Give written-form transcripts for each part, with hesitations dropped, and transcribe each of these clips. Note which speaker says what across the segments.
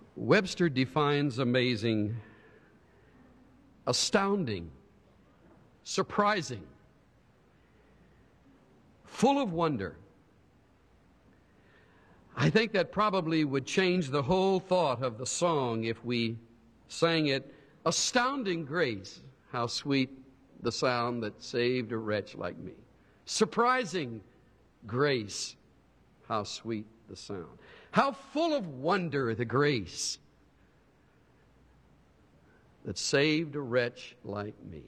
Speaker 1: Webster defines amazing, astounding, surprising, full of wonder. I think that probably would change the whole thought of the song if we sang it, astounding grace, how sweet the sound that saved a wretch like me. Surprising grace, how sweet the sound. How full of wonder the grace that saved a wretch like me.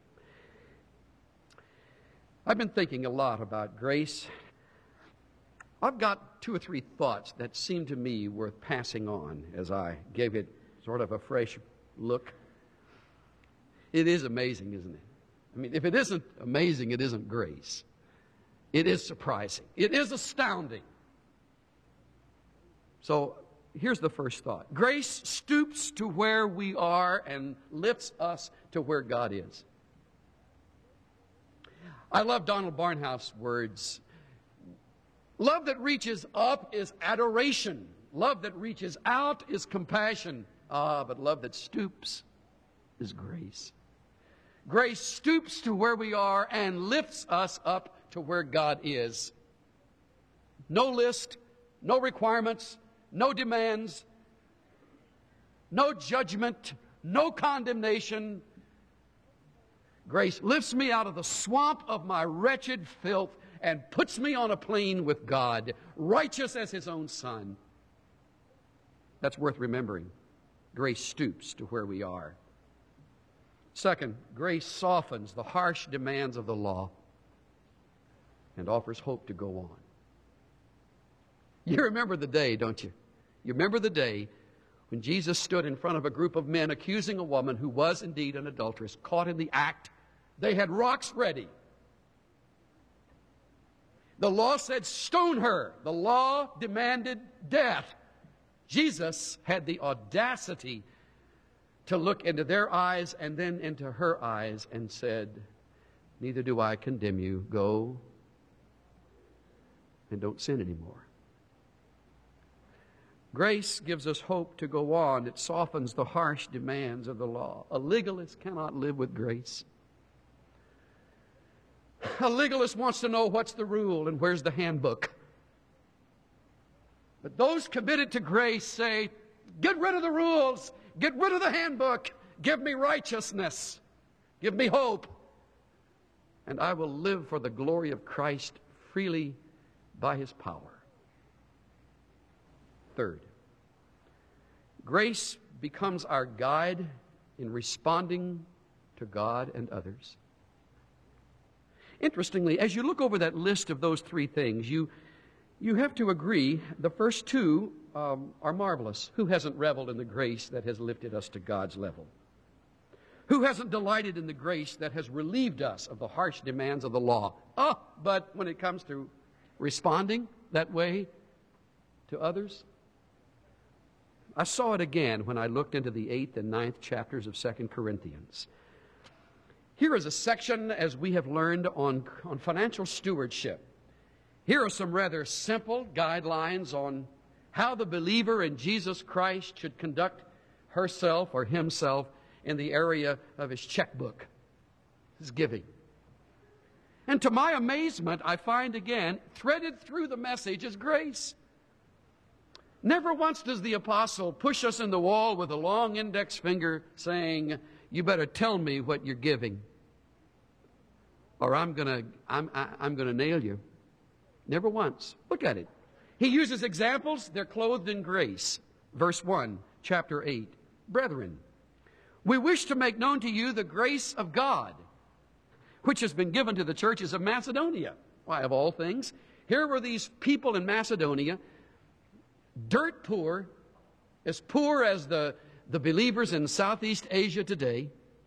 Speaker 1: I've been thinking a lot about grace. I've got 2 or 3 thoughts that seem to me worth passing on as I gave it sort of a fresh look. It is amazing, isn't it? I mean, if it isn't amazing, it isn't grace. It is surprising. It is astounding. So here's the first thought. Grace stoops to where we are and lifts us to where God is. I love Donald Barnhouse's words. Love that reaches up is adoration. Love that reaches out is compassion. But love that stoops is grace. Grace stoops to where we are and lifts us up to where God is. No list, no requirements, no demands, no judgment, no condemnation. Grace lifts me out of the swamp of my wretched filth and puts me on a plane with God, righteous as His own Son. That's worth remembering. Grace stoops to where we are. Second, grace softens the harsh demands of the law and offers hope to go on. You remember the day, don't you? You remember the day when Jesus stood in front of a group of men accusing a woman who was indeed an adulteress, caught in the act. They had rocks ready. The law said, stone her. The law demanded death. Jesus had the audacity to look into their eyes and then into her eyes and said, neither do I condemn you. Go and don't sin anymore. Grace gives us hope to go on. It softens the harsh demands of the law. A legalist cannot live with grace. A legalist wants to know what's the rule and where's the handbook. But those committed to grace say, get rid of the rules, get rid of the handbook, give me righteousness, give me hope, and I will live for the glory of Christ freely by His power. Third, grace becomes our guide in responding to God and others. Interestingly, as you look over that list of those 3 things, you have to agree the first 2 are marvelous. Who hasn't reveled in the grace that has lifted us to God's level? Who hasn't delighted in the grace that has relieved us of the harsh demands of the law? But when it comes to responding that way to others, I saw it again when I looked into the 8th and 9th chapters of 2 Corinthians. Here is a section, as we have learned, on financial stewardship. Here are some rather simple guidelines on how the believer in Jesus Christ should conduct herself or himself in the area of his checkbook, his giving. And to my amazement, I find again, threaded through the message is grace. Never once does the apostle push us in the wall with a long index finger saying, you better tell me what you're giving, or I'm gonna nail you. Never once. Look at it. He uses examples. They're clothed in grace. Verse 1, chapter 8. Brethren, we wish to make known to you the grace of God, which has been given to the churches of Macedonia. Why, of all things, here were these people in Macedonia, dirt poor as the believers in Southeast Asia today,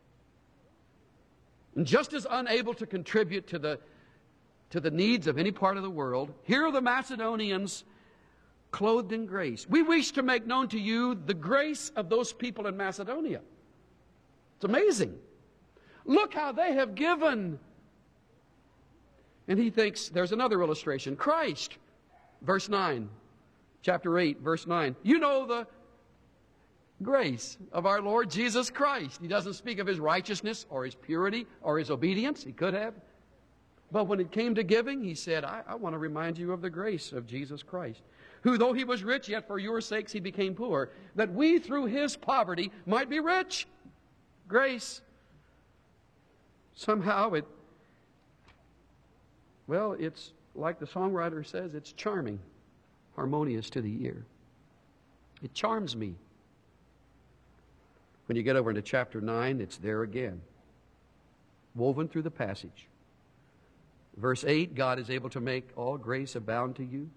Speaker 1: and just as unable to contribute to the needs of any part of the world. Here are the Macedonians clothed in grace. We wish to make known to you the grace of those people in Macedonia. It's amazing. Look how they have given. And he thinks, there's another illustration. Christ, verse 9, chapter 8, verse 9. You know Grace of our Lord Jesus Christ. He doesn't speak of his righteousness or his purity or his obedience. He could have. But when it came to giving, he said, I want to remind you of the grace of Jesus Christ, who, though he was rich, yet for your sakes he became poor, that we through his poverty might be rich. Grace. Somehow it's like the songwriter says, it's charming, harmonious to the ear. It charms me. When you get over into chapter 9, it's there again, woven through the passage. Verse 8, God is able to make all grace abound to you.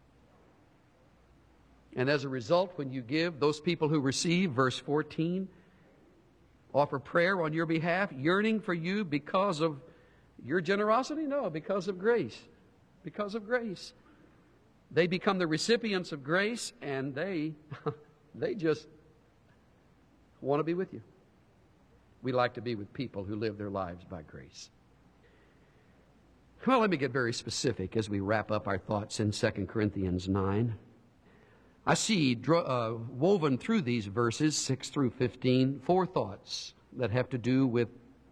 Speaker 1: And as a result, when you give, those people who receive, verse 14, offer prayer on your behalf, yearning for you because of your generosity? No, because of grace. Because of grace. They become the recipients of grace, and they just want to be with you. We like to be with people who live their lives by grace. Well, let me get very specific as we wrap up our thoughts in 2 Corinthians 9. I see woven through these verses, 6 through 15, 4 thoughts that have to do with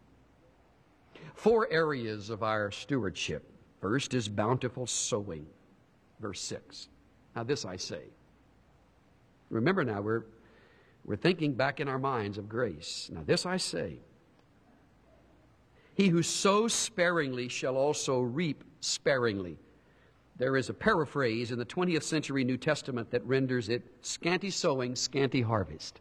Speaker 1: 4 areas of our stewardship. First is bountiful sowing, verse 6. Now this I say. Remember now, we're thinking back in our minds of grace. Now this I say. He who sows sparingly shall also reap sparingly. There is a paraphrase in the 20th century New Testament that renders it scanty sowing, scanty harvest.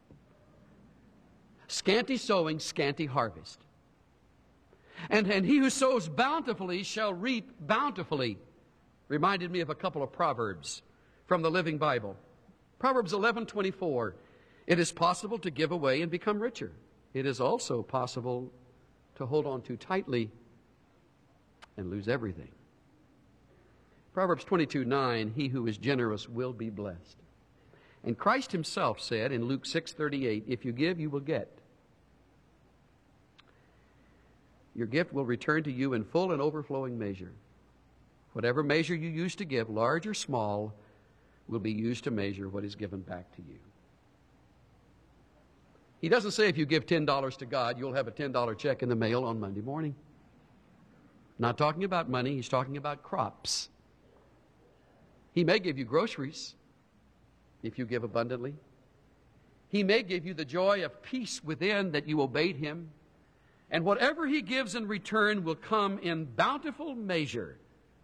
Speaker 1: Scanty sowing, scanty harvest. And he who sows bountifully shall reap bountifully. Reminded me of a couple of Proverbs from the Living Bible. Proverbs 11:24. It is possible to give away and become richer. It is also possible to hold on too tightly and lose everything. Proverbs 22:9, he who is generous will be blessed. And Christ himself said in Luke 6:38, if you give, you will get. Your gift will return to you in full and overflowing measure. Whatever measure you use to give, large or small, will be used to measure what is given back to you. He doesn't say if you give $10 to God, you'll have a $10 check in the mail on Monday morning. Not talking about money, he's talking about crops. He may give you groceries if you give abundantly. He may give you the joy of peace within that you obeyed him. And whatever he gives in return will come in bountiful measure.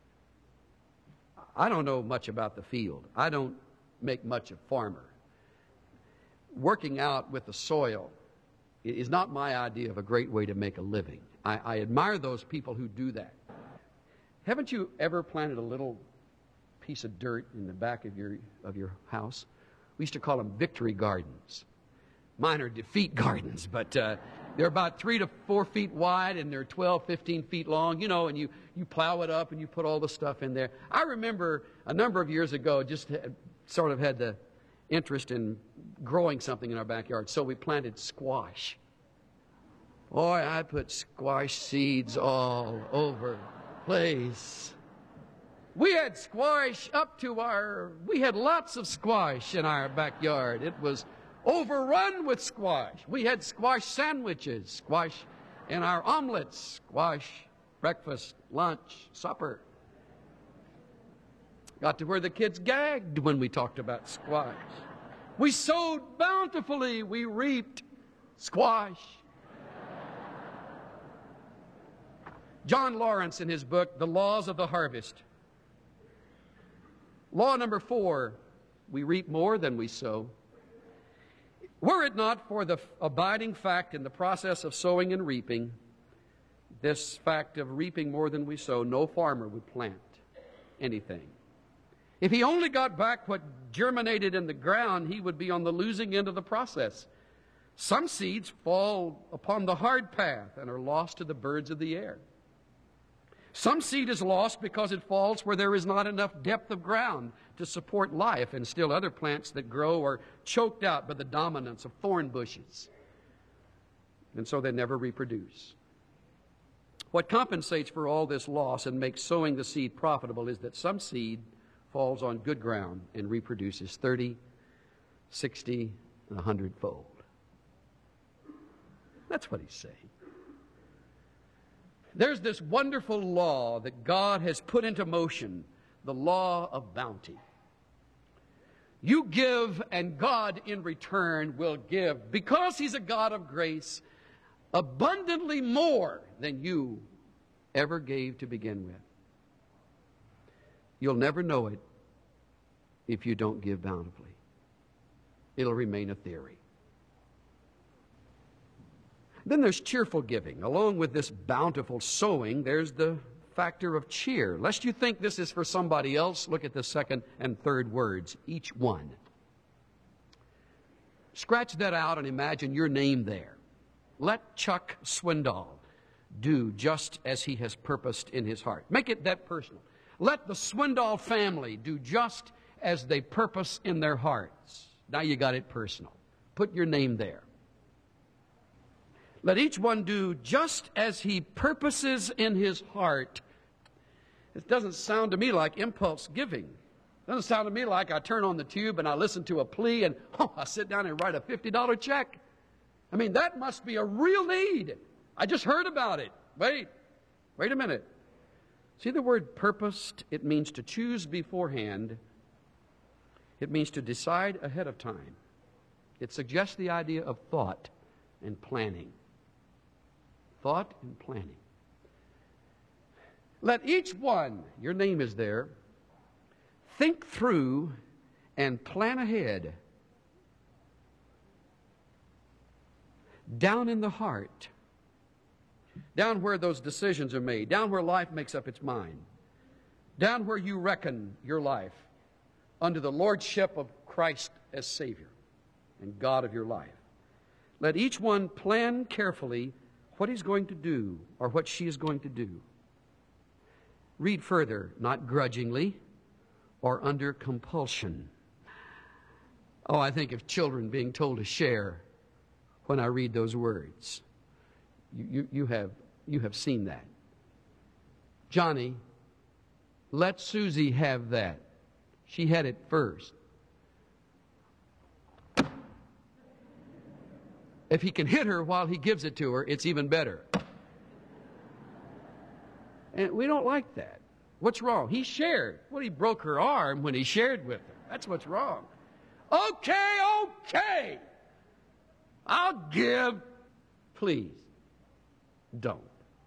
Speaker 1: I don't know much about the field. I don't make much of farmer. Working out with the soil is not my idea of a great way to make a living. I admire those people who do that. Haven't you ever planted a little piece of dirt in the back of your house? We used to call them victory gardens. Mine are defeat gardens, but they're about 3 to 4 feet wide and they're 12, 15 feet long, and you plow it up and you put all the stuff in there. I remember a number of years ago sort of had the interest in growing something in our backyard, so we planted squash. Boy, I put squash seeds all over the place. We had squash we had lots of squash in our backyard. It was overrun with squash. We had squash sandwiches, squash in our omelets, squash breakfast, lunch, supper. Got to where the kids gagged when we talked about squash. We sowed bountifully, we reaped squash. John Lawrence in his book, The Laws of the Harvest. Law number 4, we reap more than we sow. Were it not for the abiding fact in the process of sowing and reaping, this fact of reaping more than we sow, no farmer would plant anything. If he only got back what germinated in the ground, he would be on the losing end of the process. Some seeds fall upon the hard path and are lost to the birds of the air. Some seed is lost because it falls where there is not enough depth of ground to support life, and still other plants that grow are choked out by the dominance of thorn bushes, and so they never reproduce. What compensates for all this loss and makes sowing the seed profitable is that some seed falls on good ground and reproduces 30, 60, 100-fold. That's what he's saying. There's this wonderful law that God has put into motion, the law of bounty. You give, and God in return will give, because he's a God of grace, abundantly more than you ever gave to begin with. You'll never know it if you don't give bountifully. It'll remain a theory. Then there's cheerful giving. Along with this bountiful sowing, there's the factor of cheer. Lest you think this is for somebody else, look at the second and third words, each one. Scratch that out and imagine your name there. Let Chuck Swindoll do just as he has purposed in his heart. Make it that personal. Let the Swindoll family do just as they purpose in their hearts. Now you got it personal. Put your name there. Let each one do just as he purposes in his heart. It doesn't sound to me like impulse giving. It doesn't sound to me like I turn on the tube and I listen to a plea and I sit down and write a $50 check. I mean, that must be a real need. I just heard about it. Wait a minute. See the word purposed? It means to choose beforehand. It means to decide ahead of time. It suggests the idea of thought and planning. Thought and planning. Let each one, your name is there, think through and plan ahead. Down in the heart. Down where those decisions are made. Down where life makes up its mind. Down where you reckon your life under the lordship of Christ as Savior and God of your life. Let each one plan carefully what he's going to do or what she is going to do. Read further, not grudgingly or under compulsion. Oh, I think of children being told to share when I read those words. You have seen that. Johnny, let Susie have that. She had it first. If he can hit her while he gives it to her, it's even better. And we don't like that. What's wrong? He shared. Well, he broke her arm when he shared with her. That's what's wrong. Okay. I'll give. Please, don't.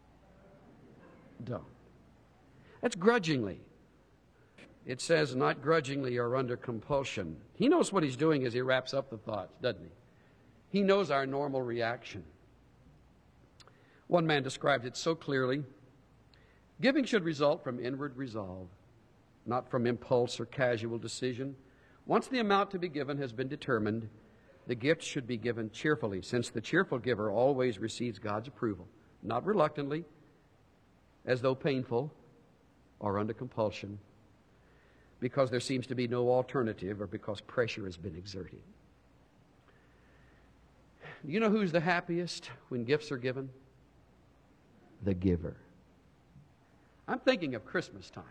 Speaker 1: That's grudgingly. It says not grudgingly or under compulsion. He knows what he's doing as he wraps up the thoughts, doesn't he? He knows our normal reaction. One man described it so clearly. Giving should result from inward resolve, not from impulse or casual decision. Once the amount to be given has been determined, the gift should be given cheerfully, since the cheerful giver always receives God's approval, not reluctantly, as though painful, or under compulsion, because there seems to be no alternative or because pressure has been exerted. You know who's the happiest when gifts are given? The giver. I'm thinking of Christmas time.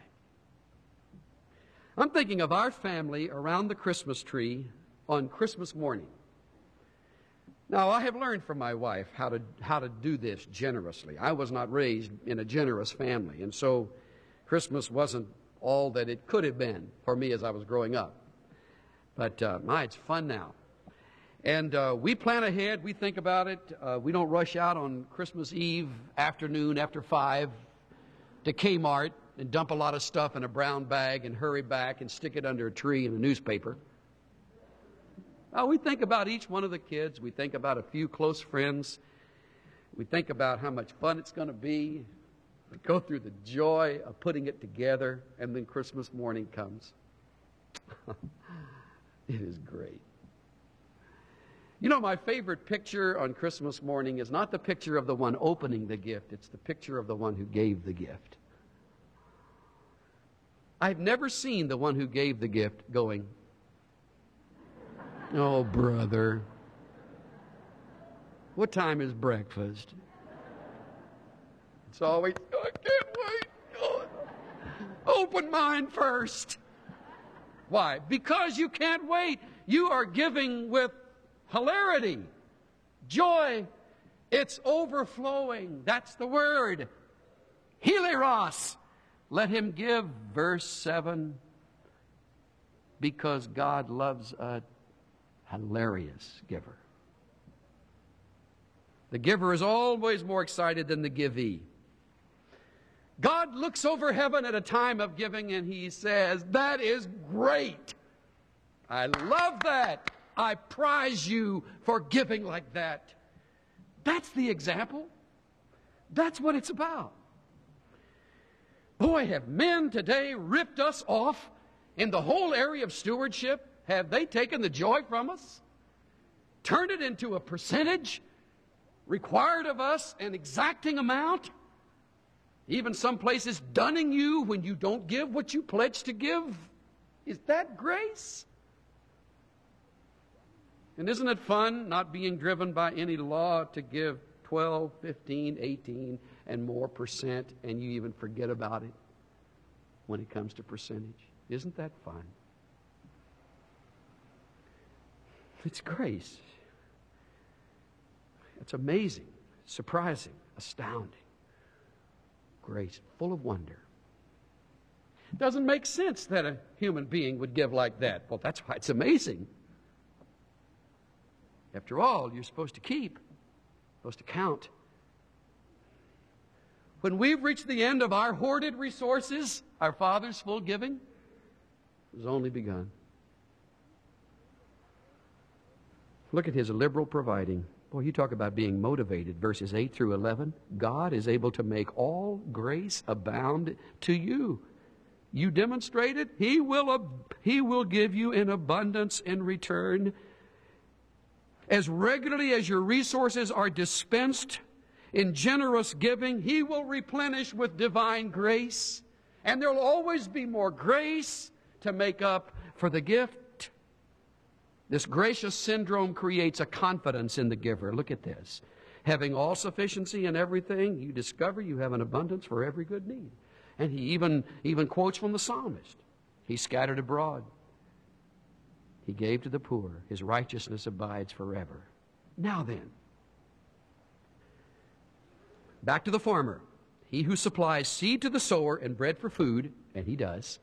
Speaker 1: I'm thinking of our family around the Christmas tree on Christmas morning. Now, I have learned from my wife how to do this generously. I was not raised in a generous family, and so Christmas wasn't all that it could have been for me as I was growing up. But it's fun now. And we plan ahead. We think about it. We don't rush out on Christmas Eve afternoon after 5 to Kmart and dump a lot of stuff in a brown bag and hurry back and stick it under a tree in a newspaper. We think about each one of the kids. We think about a few close friends. We think about how much fun it's going to be. We go through the joy of putting it together, and then Christmas morning comes. It is great. You know, my favorite picture on Christmas morning is not the picture of the one opening the gift. It's the picture of the one who gave the gift. I've never seen the one who gave the gift going, "Oh, brother, what time is breakfast?" It's always, "I can't wait. Oh, open mine first." Why? Because you can't wait. You are giving with hilarity, joy. It's overflowing. That's the word. Hilaros. Let him give, verse 7, because God loves a hilarious giver. The giver is always more excited than the givee. God looks over heaven at a time of giving and he says, that is great. I love that. I prize you for giving like that. That's the example. That's what it's about. Boy, have men today ripped us off in the whole area of stewardship. Have they taken the joy from us? Turned it into a percentage? Required of us an exacting amount? Even some places dunning you when you don't give what you pledged to give? Is that grace? And isn't it fun not being driven by any law to give 12, 15, 18, and more percent, and you even forget about it when it comes to percentage? Isn't that fun? It's grace. It's amazing, surprising, astounding. Grace, full of wonder. It doesn't make sense that a human being would give like that. Well, that's why it's amazing. After all, you're supposed to keep, supposed to count. When we've reached the end of our hoarded resources, our Father's full giving has only begun. Look at his liberal providing. Boy, you talk about being motivated. Verses 8 through 11. God is able to make all grace abound to you. You demonstrate it. He will give you in abundance in return. As regularly as your resources are dispensed in generous giving, He will replenish with divine grace. And there will always be more grace to make up for the gift. This gracious syndrome creates a confidence in the giver. Look at this. Having all sufficiency in everything, you discover you have an abundance for every good need. And he even quotes from the psalmist. He scattered abroad. He gave to the poor. His righteousness abides forever. Now then, back to the farmer. He who supplies seed to the sower and bread for food, and he does,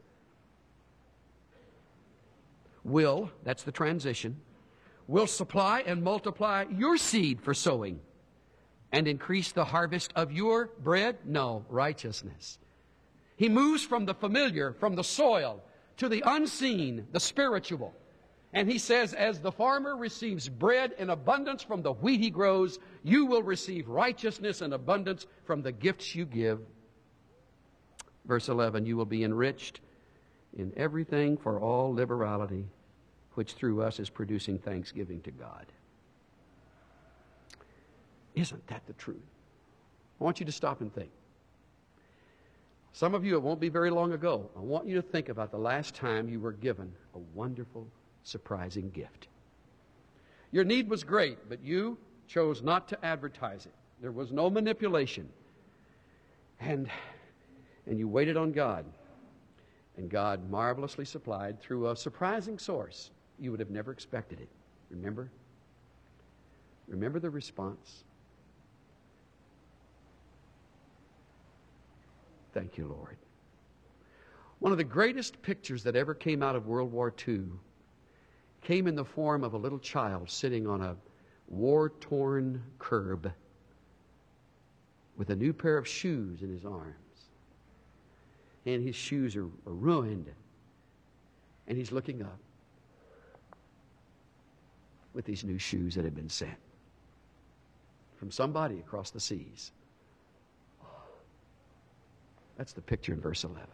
Speaker 1: will, that's the transition, will supply and multiply your seed for sowing and increase the harvest of your bread? No, righteousness. He moves from the familiar, from the soil, to the unseen, the spiritual. And he says, as the farmer receives bread in abundance from the wheat he grows, you will receive righteousness in abundance from the gifts you give. Verse 11, you will be enriched in everything for all liberality, which through us is producing thanksgiving to God. Isn't that the truth? I want you to stop and think. Some of you, it won't be very long ago, I want you to think about the last time you were given a wonderful, surprising gift. Your need was great, but you chose not to advertise it. There was no manipulation. And you waited on God. And God marvelously supplied through a surprising source. You would have never expected it. Remember? Remember the response? Thank you, Lord. One of the greatest pictures that ever came out of World War II came in the form of a little child sitting on a war-torn curb with a new pair of shoes in his arms. And his shoes are ruined. And he's looking up with these new shoes that had been sent from somebody across the seas. That's the picture in verse 11.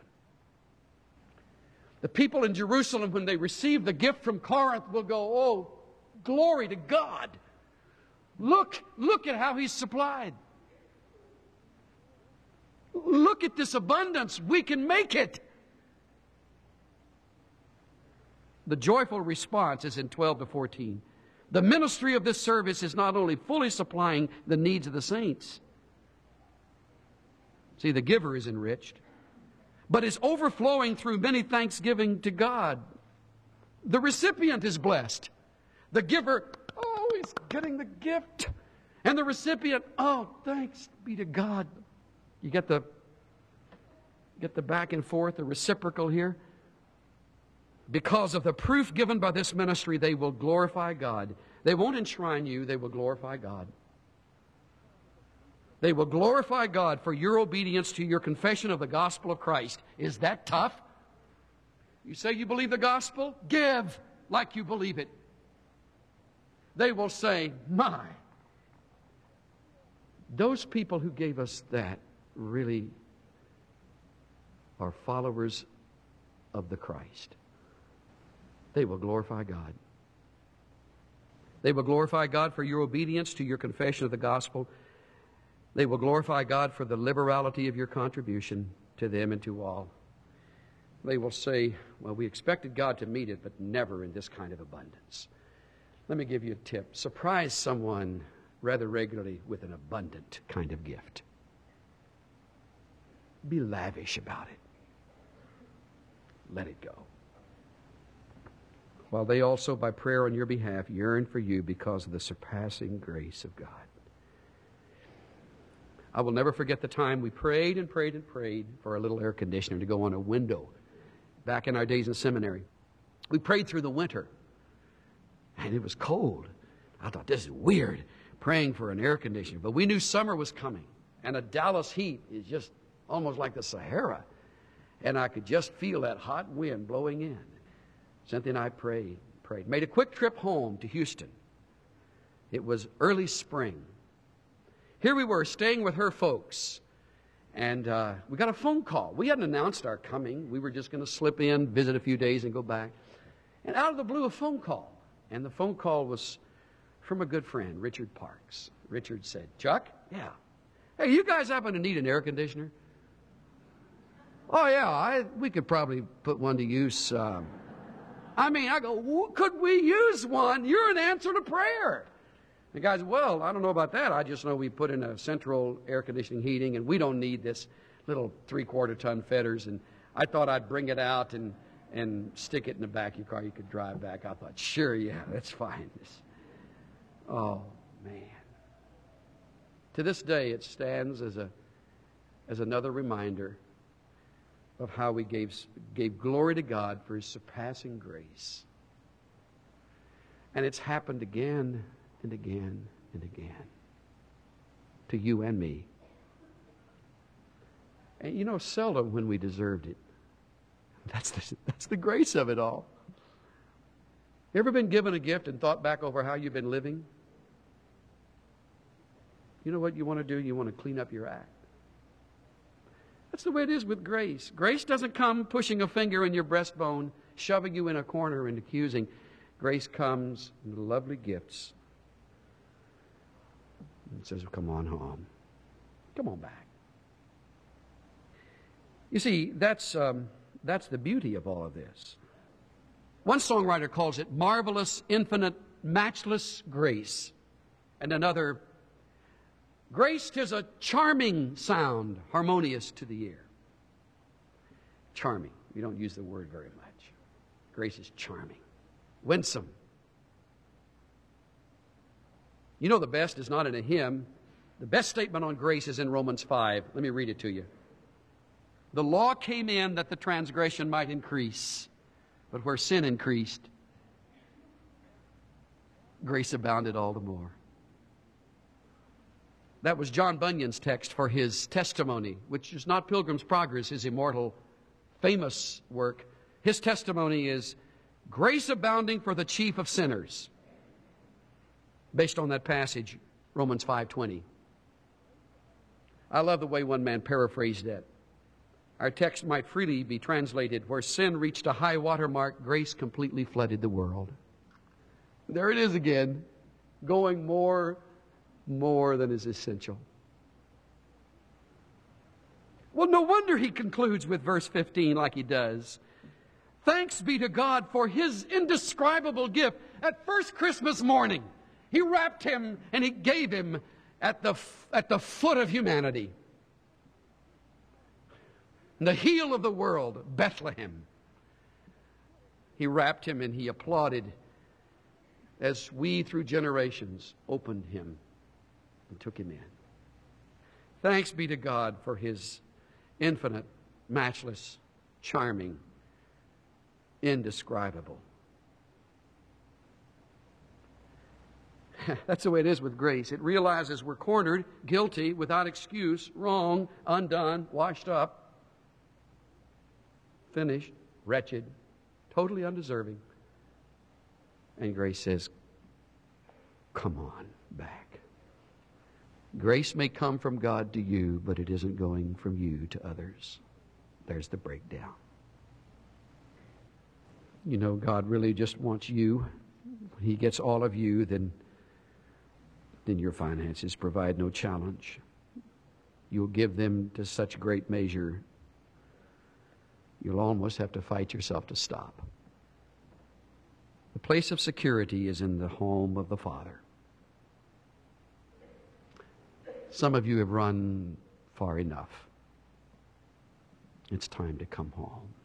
Speaker 1: The people in Jerusalem, when they receive the gift from Corinth, will go, oh, glory to God. Look at how He's supplied. Look at this abundance. We can make it. The joyful response is in 12 to 14. The ministry of this service is not only fully supplying the needs of the saints. See, the giver is enriched, but is overflowing through many thanksgiving to God. The recipient is blessed. The giver, oh, he's getting the gift. And the recipient, oh, thanks be to God. You get the back and forth, the reciprocal here. Because of the proof given by this ministry, they will glorify God. They won't enshrine you, they will glorify God. They will glorify God for your obedience to your confession of the gospel of Christ. Is that tough? You say you believe the gospel? Give like you believe it. They will say, my, those people who gave us that really are followers of the Christ. They will glorify God. They will glorify God for your obedience to your confession of the gospel. They will glorify God for the liberality of your contribution to them and to all. They will say, well, we expected God to meet it, but never in this kind of abundance. Let me give you a tip. Surprise someone rather regularly with an abundant kind of gift. Be lavish about it. Let it go. While they also, by prayer on your behalf, yearn for you because of the surpassing grace of God. I will never forget the time we prayed and prayed and prayed for a little air conditioner to go on a window back in our days in seminary. We prayed through the winter, and it was cold. I thought, this is weird, praying for an air conditioner. But we knew summer was coming, and a Dallas heat is just almost like the Sahara. And I could just feel that hot wind blowing in. Cynthia and I prayed. Made a quick trip home to Houston. It was early spring. Here we were, staying with her folks. And we got a phone call. We hadn't announced our coming. We were just going to slip in, visit a few days, and go back. And out of the blue, a phone call. And the phone call was from a good friend, Richard Parks. Richard said, Chuck? Yeah. Hey, you guys happen to need an air conditioner? Oh, yeah, we could probably put one to use. I go, could we use one? You're an answer to prayer. The guy said, well, I don't know about that. I just know we put in a central air conditioning heating, and we don't need this little 3/4-ton fetters. And I thought I'd bring it out and stick it in the back of your car. You could drive back. I thought, sure, yeah, that's fine. Oh, man. To this day, it stands as another reminder of how we gave glory to God for His surpassing grace. And it's happened again and again and again to you and me. And you know, seldom when we deserved it. That's the grace of it all. You ever been given a gift and thought back over how you've been living? You know what you want to do? You want to clean up your act. That's the way it is with grace. Grace doesn't come pushing a finger in your breastbone, shoving you in a corner and accusing. Grace comes in lovely gifts. It says, come on home. Come on back. You see, that's the beauty of all of this. One songwriter calls it marvelous, infinite, matchless grace. And another, grace 'tis a charming sound, harmonious to the ear. Charming. We don't use the word very much. Grace is charming. Winsome. You know the best is not in a hymn. The best statement on grace is in Romans 5. Let me read it to you. The law came in that the transgression might increase, but where sin increased, grace abounded all the more. That was John Bunyan's text for his testimony, which is not Pilgrim's Progress, his immortal, famous work. His testimony is grace abounding for the chief of sinners, based on that passage, Romans 5:20. I love the way one man paraphrased that. Our text might freely be translated, where sin reached a high water mark, grace completely flooded the world. There it is again, going more than is essential. Well, no wonder he concludes with verse 15 like he does. Thanks be to God for His indescribable gift. At first Christmas morning, He wrapped Him and He gave Him at the foot of humanity. The heel of the world, Bethlehem. He wrapped Him and He applauded as we through generations opened him and took him in. Thanks be to God for his infinite, matchless, charming, indescribable. That's the way it is with grace. It realizes we're cornered, guilty, without excuse, wrong, undone, washed up, finished, wretched, totally undeserving. And grace says, come on back. Grace may come from God to you, but it isn't going from you to others. There's the breakdown. You know, God really just wants you. When he gets all of you, then your finances provide no challenge. You'll give them to such great measure, you'll almost have to fight yourself to stop. The place of security is in the home of the Father. Some of you have run far enough. It's time to come home.